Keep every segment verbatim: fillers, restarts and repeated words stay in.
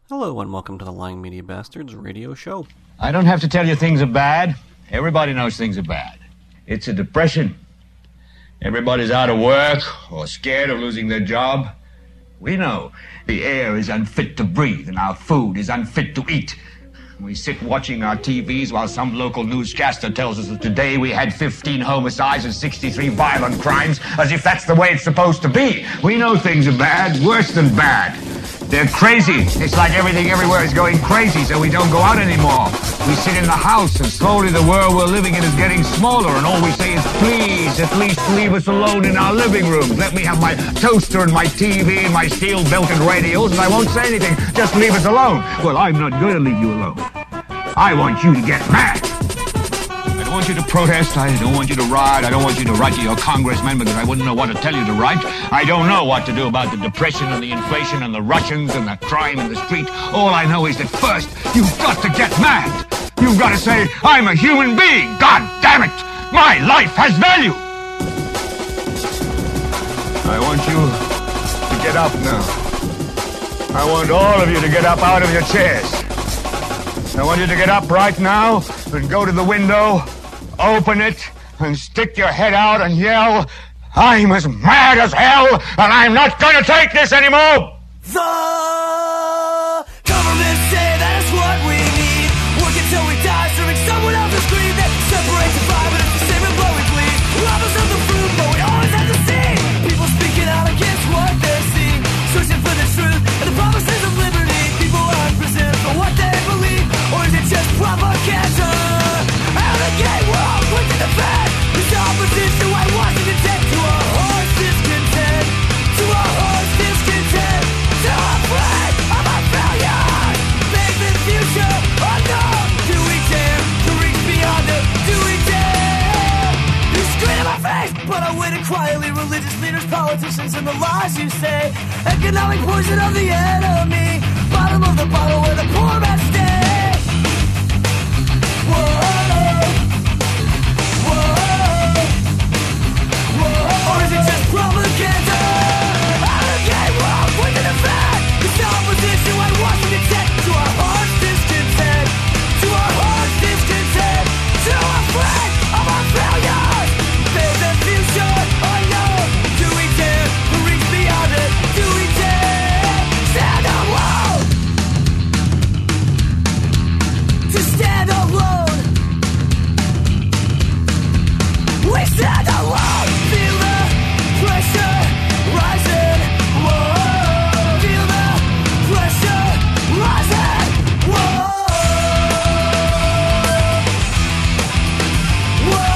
Hello and welcome to the Lying Media Bastards radio show. I don't have to tell you things are bad. Everybody knows things are bad. It's a depression. Everybody's out of work or scared of losing their job. We know the air is unfit to breathe and our food is unfit to eat. We sit watching our T Vs while some local newscaster tells us that today we had fifteen homicides and sixty-three violent crimes, as if that's the way it's supposed to be. We know things are bad, worse than bad. They're crazy. It's like everything everywhere is going crazy, so we don't go out anymore. We sit in the house, and slowly the world we're living in is getting smaller, and all we say is, please, at least leave us alone in our living room. Let me have my toaster and my T V and my steel-belted radios, and I won't say anything. Just leave us alone. Well, I'm not going to leave you alone. I want you to get mad. I don't want you to protest. I don't want you to riot. I don't want you to write to your congressman because I wouldn't know what to tell you to write. I don't know what to do about the depression and the inflation and the Russians and the crime in the street. All I know is that first, you've got to get mad. You've got to say, I'm a human being. God damn it. My life has value. I want you to get up now. I want all of you to get up out of your chairs. I want you to get up right now and go to the window, open it, and stick your head out and yell, I'm as mad as hell, and I'm not going to take this anymore! The government say that is what we need. Work until we die, serving someone else's greed that separates the five, but it's the same and blow we bleed. Rob us of the food, but we always have to see people speaking out against what they're seeing, searching for the truth and the promises of liberty. People are in prison for what they believe. Or is it just propaganda? Out of the gate, we're all quick to defend this opposition, white Washington tech. To our heart's discontent, to our heart's discontent, to our pride of our failure. Make the future unknown. Do we dare to reach beyond it? Do we dare? You scream in my face, but I wait it quietly. Religious leaders, politicians, and the lies you say. Economic poison of the enemy. Bottom of the bottle where the poor man stay. Or is it just propaganda? Out of the gate, we're all quick to defend this opposition, white Washington tech. To our heart's discontent, to our heart's discontent, to our friend of our failures. There's a future unknown. Do we dare to reach beyond it? Do we dare stand alone? To stand alone. We stand alone. Feel the pressure rising. Whoa. Feel the pressure rising. Whoa. Whoa.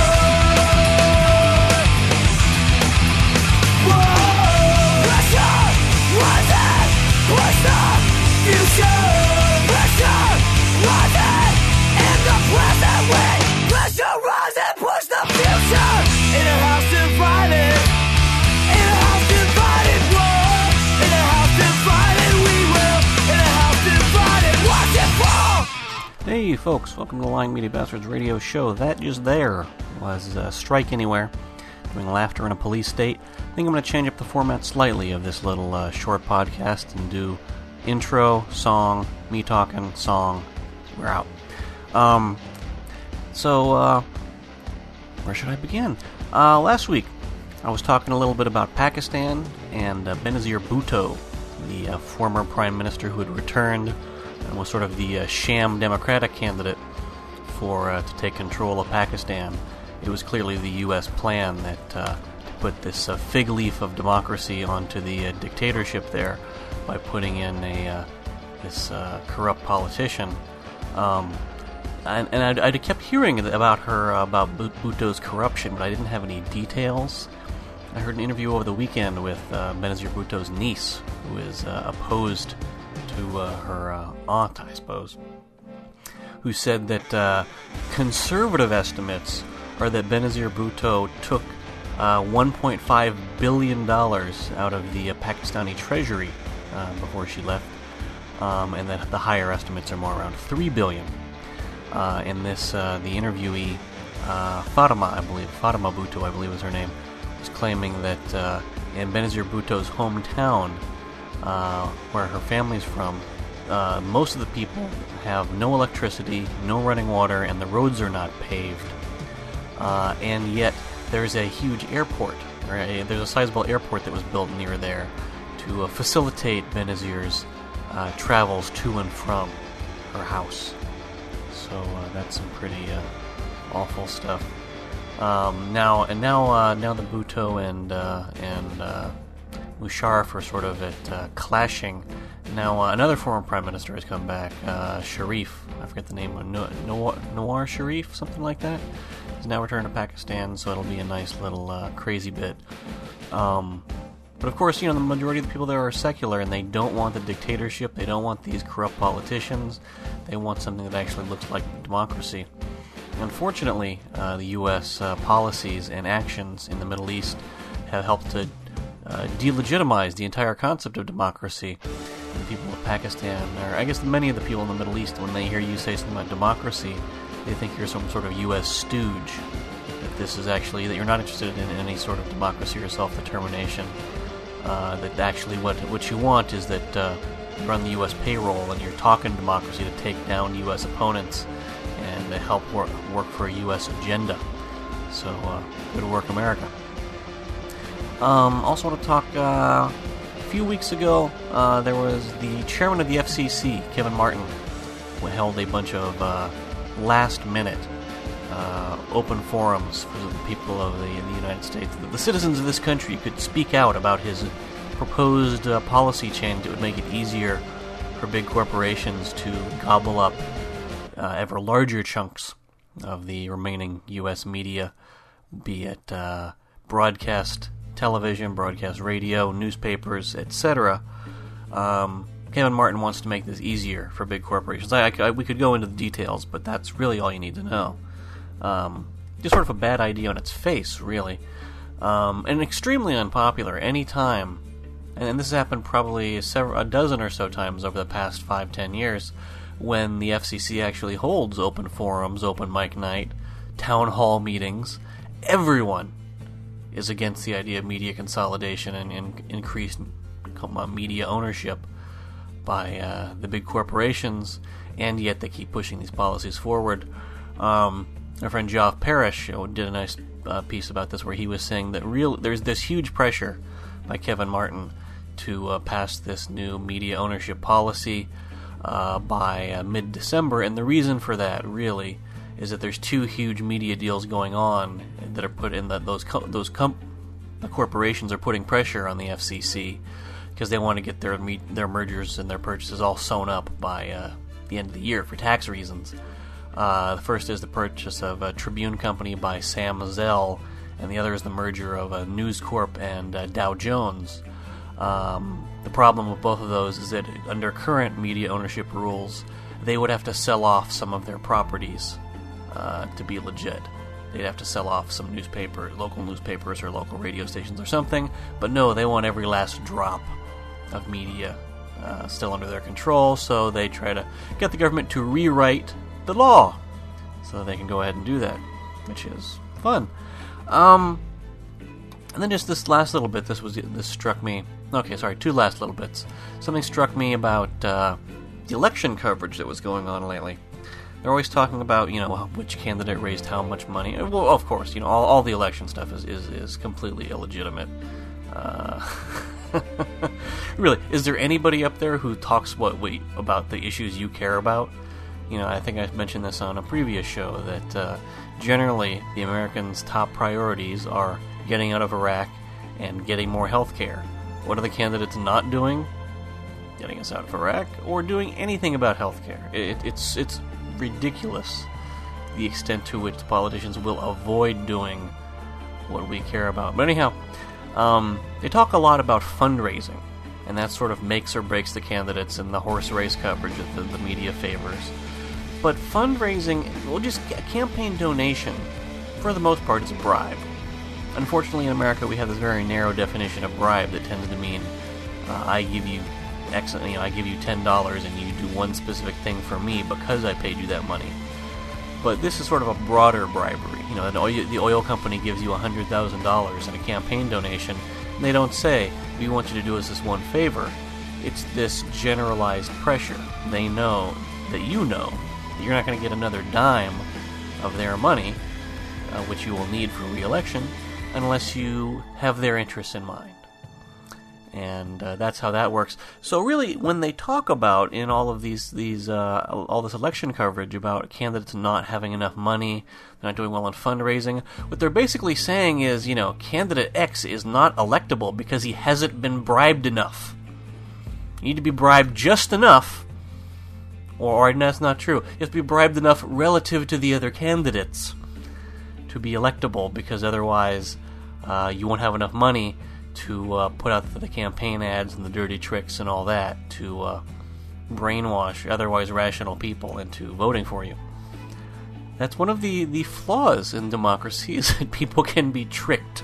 Whoa. Pressure rising. Push the future. Pressure rising in the present way. Pressure rising. Push the future. In a house divided. In a house divided. War. In a house divided. We will. In a house divided. Watch it fall. Hey folks, welcome to the Lying Media Bastards radio show. That just there was uh, Strike Anywhere, doing Laughter in a Police State. I think I'm going to change up the format slightly of this little uh, short podcast and do intro, song, me talking, song, we're out. Um, so, uh, where should I begin? Uh, last week, I was talking a little bit about Pakistan and uh, Benazir Bhutto, the uh, former prime minister who had returned and was sort of the uh, sham Democratic candidate for uh, to take control of Pakistan. It was clearly the U S plan that uh, to put this uh, fig leaf of democracy onto the uh, dictatorship there by putting in a uh, this uh, corrupt politician. Um, And, and I, I kept hearing about her, uh, about Bhutto's corruption, but I didn't have any details. I heard an interview over the weekend with uh, Benazir Bhutto's niece, who is uh, opposed to uh, her uh, aunt, I suppose, who said that uh, conservative estimates are that Benazir Bhutto took uh, one point five billion dollars out of the uh, Pakistani treasury uh, before she left, um, and that the higher estimates are more around three billion dollars. Uh, in this, uh, the interviewee, uh, Fatima, I believe, Fatima Bhutto, I believe was her name, was claiming that uh, in Benazir Bhutto's hometown, uh, where her family's from, uh, most of the people have no electricity, no running water, and the roads are not paved. Uh, and yet, there's a huge airport, or a, there's a sizable airport that was built near there to uh, facilitate Benazir's uh, travels to and from her house. So uh, that's some pretty uh, awful stuff. Um, now and now, uh, now the Bhutto and uh, and uh, Musharraf are sort of at uh, clashing. Now uh, another former prime minister has come back, uh, Sharif. I forget the name, no- no- Nawaz Sharif, something like that. He's now returned to Pakistan, so it'll be a nice little uh, crazy bit. Um, but of course, you know, the majority of the people there are secular, and they don't want the dictatorship. They don't want these corrupt politicians. They want something that actually looks like democracy. Unfortunately, uh, the U S uh, policies and actions in the Middle East have helped to uh, delegitimize the entire concept of democracy. And the people of Pakistan, or I guess many of the people in the Middle East, when they hear you say something about democracy, they think you're some sort of U S stooge. That this is actually, that you're not interested in any sort of democracy or self-determination. Uh, that actually what what you want is that uh, you run the U S payroll and you're talking democracy to take down U S opponents and to help work, work for a U S agenda. So, uh, good work, America. Um, also want to talk, uh, a few weeks ago, uh, there was the chairman of the F C C, Kevin Martin, who held a bunch of uh, last-minute uh, open forums for the people of the, the United States. The, the citizens of this country could speak out about his proposed uh, policy change that would make it easier for big corporations to gobble up Uh, ever larger chunks of the remaining U S media, be it uh, broadcast television, broadcast radio, newspapers, et cetera. Um, Kevin Martin wants to make this easier for big corporations. I, I, we could go into the details, but that's really all you need to know. Um, just sort of a bad idea on its face, really. Um, and extremely unpopular. Any time, and this has happened probably several, a dozen or so times over the past five, ten years, when the F C C actually holds open forums, open mic night, town hall meetings. Everyone is against the idea of media consolidation and, and increased media ownership by uh, the big corporations, and yet they keep pushing these policies forward. Um, our friend Geoff Parrish you know, did a nice uh, piece about this where he was saying that real there's this huge pressure by Kevin Martin to uh, pass this new media ownership policy Uh, by uh, mid-December, and the reason for that really is that there's two huge media deals going on that are put in that those co- those com- the corporations are putting pressure on the F C C because they want to get their me- their mergers and their purchases all sewn up by uh, the end of the year for tax reasons. Uh, the first is the purchase of a Tribune Company by Sam Zell, and the other is the merger of uh, News Corp and uh, Dow Jones. Um, the problem with both of those is that under current media ownership rules, they would have to sell off some of their properties uh, to be legit. They'd have to sell off some newspaper, local newspapers or local radio stations or something, but no, they want every last drop of media uh, still under their control, so they try to get the government to rewrite the law so they can go ahead and do that, which is fun. Um... And then just this last little bit, this was this struck me. Okay, sorry, two last little bits. Something struck me about uh, the election coverage that was going on lately. They're always talking about, you know, which candidate raised how much money. Well, of course, you know, all, all the election stuff is, is, is completely illegitimate. Uh, really, is there anybody up there who talks what wait, about the issues you care about? You know, I think I mentioned this on a previous show, that uh, generally the Americans' top priorities are getting out of Iraq and getting more health care. What are the candidates not doing? Getting us out of Iraq or doing anything about health care. It, it's, it's ridiculous the extent to which the politicians will avoid doing what we care about. But anyhow, um, they talk a lot about fundraising, and that sort of makes or breaks the candidates and the horse race coverage that the, the media favors. But fundraising, well, just a campaign donation, for the most part, is a bribe. Unfortunately, in America, we have this very narrow definition of bribe that tends to mean uh, I give you X, you know, I give you ten dollars and you do one specific thing for me because I paid you that money. But this is sort of a broader bribery. You know, an oil, the oil company gives you one hundred thousand dollars in a campaign donation, and they don't say, we want you to do us this one favor. it's this generalized pressure. They know that you know that you're not going to get another dime of their money, uh, which you will need for re-election, unless you have their interests in mind. And uh, that's how that works. So really, when they talk about in all of these these uh, all this election coverage about candidates not having enough money, they're not doing well in fundraising, what they're basically saying is, you know, candidate X is not electable because he hasn't been bribed enough. You need to be bribed just enough, or, or that's not true. You have to be bribed enough relative to the other candidates to be electable, because otherwise uh, you won't have enough money to uh, put out the campaign ads and the dirty tricks and all that to uh, brainwash otherwise rational people into voting for you. That's one of the, the flaws in democracy, is that people can be tricked.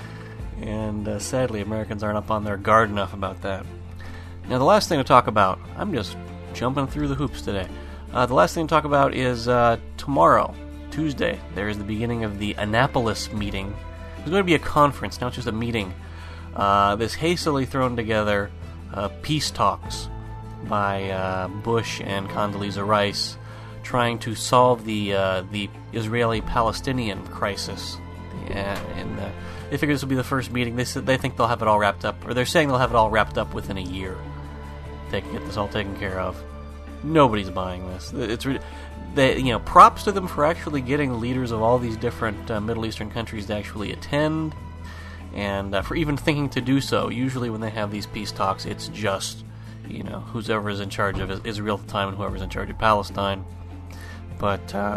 And uh, sadly, Americans aren't up on their guard enough about that. Now, the last thing to talk about, I'm just jumping through the hoops today. Uh, the last thing to talk about is uh, tomorrow, Tuesday, there is the beginning of the Annapolis meeting. There's going to be a conference, now it's just a meeting. Uh, this hastily thrown together uh, peace talks by uh, Bush and Condoleezza Rice, trying to solve the uh, the Israeli-Palestinian crisis. Yeah, and uh, they figure this will be the first meeting. They said they think they'll have it all wrapped up, or they're saying they'll have it all wrapped up within a year. They can get this all taken care of. Nobody's buying this. It's they, you know, props to them for actually getting leaders of all these different uh, Middle Eastern countries to actually attend. And uh, for even thinking to do so. Usually when they have these peace talks, it's just, you know, whoever's in charge of Israel at the time and whoever's in charge of Palestine. But, uh,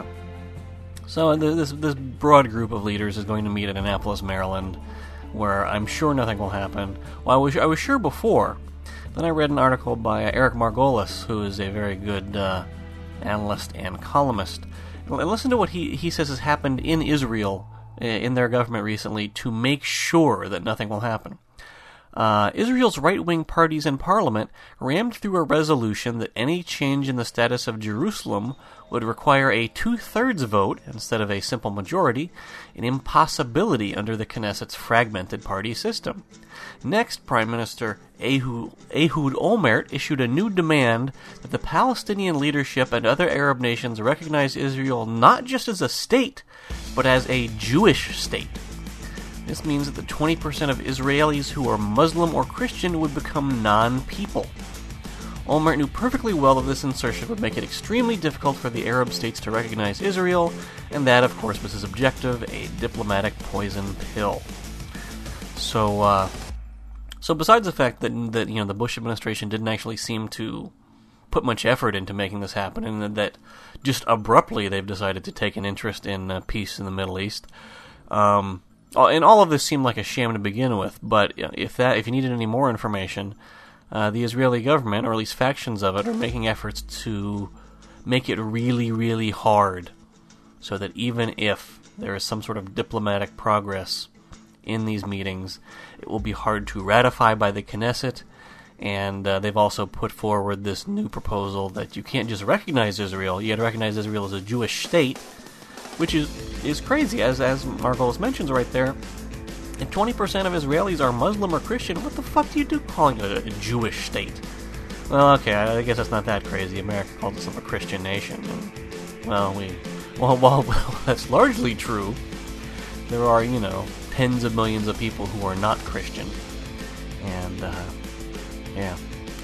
so this this broad group of leaders is going to meet at Annapolis, Maryland, where I'm sure nothing will happen. Well, I was, I was sure before. Then I read an article by Eric Margolis, who is a very good uh, analyst and columnist. And listen to what he, he says has happened in Israel, in their government recently, to make sure that nothing will happen. Uh, Israel's right-wing parties in parliament rammed through a resolution that any change in the status of Jerusalem would require a two-thirds vote instead of a simple majority, an impossibility under the Knesset's fragmented party system. Next, Prime Minister Ehud, Ehud Olmert issued a new demand that the Palestinian leadership and other Arab nations recognize Israel not just as a state, but as a Jewish state. This means that the twenty percent of Israelis who are Muslim or Christian would become non-people. Olmert knew perfectly well that this insertion would make it extremely difficult for the Arab states to recognize Israel, and that, of course, was his objective, a diplomatic poison pill. So, uh, so besides the fact that, that you know, the Bush administration didn't actually seem to put much effort into making this happen, and that just abruptly they've decided to take an interest in uh, peace in the Middle East, um... and all of this seemed like a sham to begin with, but if that if you needed any more information, uh, the Israeli government, or at least factions of it, are making efforts to make it really, really hard, so that even if there is some sort of diplomatic progress in these meetings, it will be hard to ratify by the Knesset. And uh, they've also put forward this new proposal that you can't just recognize Israel, you got to recognize Israel as a Jewish state, which is is crazy, as as Margolis mentions right there. If twenty percent of Israelis are Muslim or Christian, what the fuck do you do calling it a, a Jewish state? Well, okay, I, I guess that's not that crazy. America called itself a Christian nation. And, well, we, well, well, well, that's largely true. There are, you know, tens of millions of people who are not Christian. And, uh, yeah.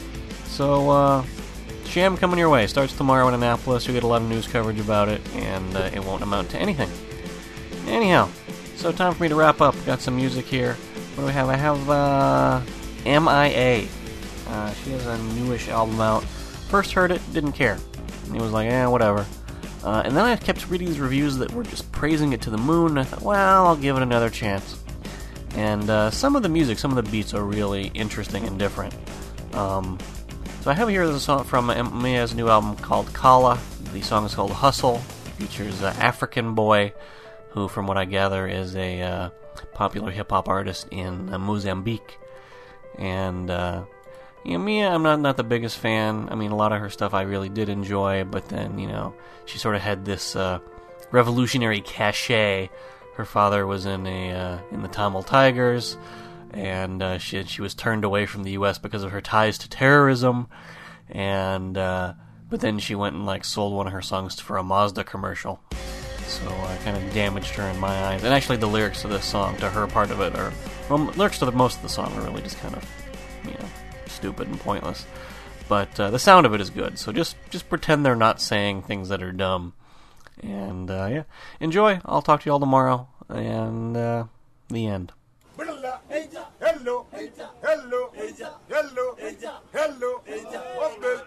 So, uh... sham coming your way. Starts tomorrow in Annapolis. You'll get a lot of news coverage about it, and uh, it won't amount to anything. Anyhow, so time for me to wrap up. Got some music here. What do we have? I have uh, M I A. Uh, she has a newish album out. First heard it, didn't care. It was like, eh, whatever. Uh, and then I kept reading these reviews that were just praising it to the moon, and I thought, well, I'll give it another chance. And uh, some of the music, some of the beats are really interesting and different. Um... So I have here a song from Mia's new album called Kala. The song is called Hustle. It features uh, African Boy, who, from what I gather, is a uh, popular hip-hop artist in uh, Mozambique. And, uh, you know, Mia, I'm not, not the biggest fan. I mean, a lot of her stuff I really did enjoy, but then, you know, she sort of had this uh, revolutionary cachet. Her father was in a uh, in the Tamil Tigers, and uh, she she was turned away from the U S because of her ties to terrorism, and uh, but then she went and like sold one of her songs for a Mazda commercial, so uh, kind of damaged her in my eyes. And actually, the lyrics to this song, to her part of it, are well, lyrics to the most of the song are really just kind of, you know, stupid and pointless. But uh, the sound of it is good, so just just pretend they're not saying things that are dumb. And, uh, yeah, enjoy. I'll talk to you all tomorrow. And, uh, the end. Hello, hello, hello, hello, hello, hello,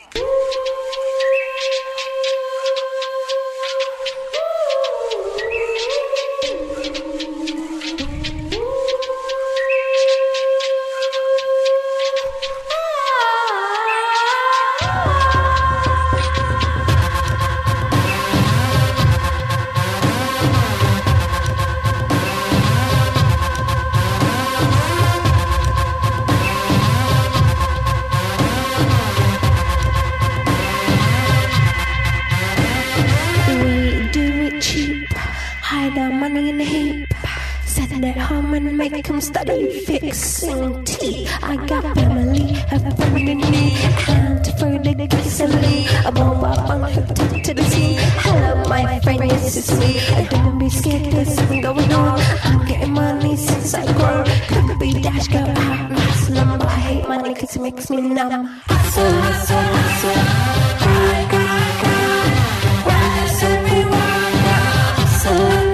At home and make them study fixing tea. I got family, a feminine need, and for the gasoline. A bomb up on her tip to the sea. Hello, my friend, yes, it's me. Don't be scared, there's something going on. I'm getting money since I grow. Could be dash, girl, out, hustle, but I hate money cause it makes me numb. Hustle, hustle, hustle, cry, cry, cry. Rise everyone, hustle.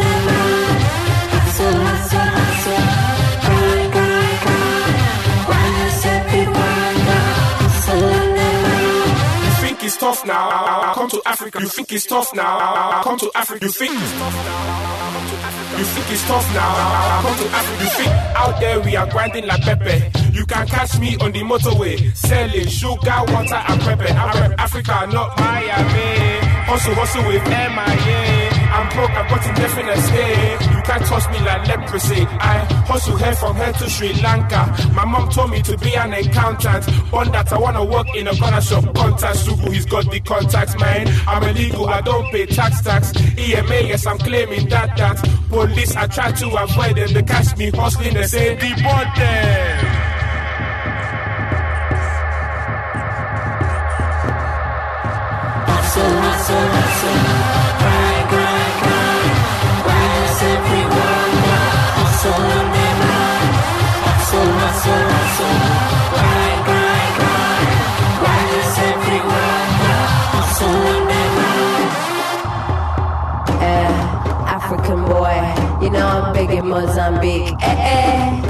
It's tough now, come to Africa. You think it's tough now, come to Africa. You think it's tough now, you think it's tough now, come to Africa. You think out there we are grinding like Pepe. You can catch me on the motorway, selling sugar, water and pepper. I rep Africa, not Miami. Hustle, hustle with M I A. I'm broke, I've got indefinite stay. You can't touch me like leprosy. I hustle here from here to Sri Lanka. My mom told me to be an accountant. One that I wanna work in a corner shop. Contact Sugu, he's got the contacts, man. I'm illegal, I don't pay tax tax. E M A, yes, I'm claiming that that. Police, I try to avoid them. They catch me hustling, they say deport them. Hustle, hustle, hustle, cry, cry, cry. Rise everyone, hustle on them high. Hustle, hustle, hustle, cry, cry, cry. Rise everyone, hustle on them high. Eh, African boy, you know I'm big in Mozambique. Eh, eh.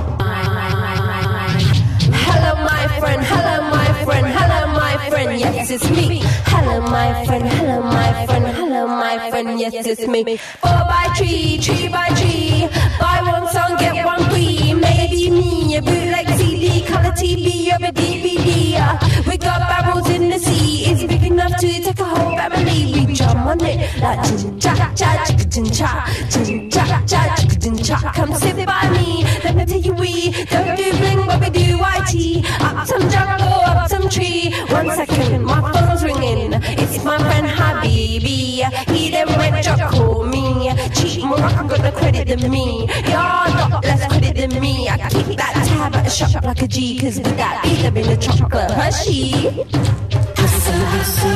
Hello, my friend, hello, my friend, hello, my friend, yes, it's me. Hello, my friend, hello, my friend, hello, my friend, yes, it's me. Four by three, three by three, buy one song, get one free. Maybe me, a bootleg C D, color T V, or a D V D. Uh, we got barrels in the sea, it's big enough to take a whole family. We jump on it like chin cha cha, chicka chin cha, chin cha cha, chicka chin cha. Come sit by me, let me tell you we don't do bling, but we do I T. Up some jungle, up some tree. One second, my phone's ringing. It's my friend Habibi. He then went to call me. Cheap Morocco got the credit than me. You're got less credit than me. I keep that tab at a shop like a G. Cause with that beat, I've been a chocolate Hershey. Hustle, hustle.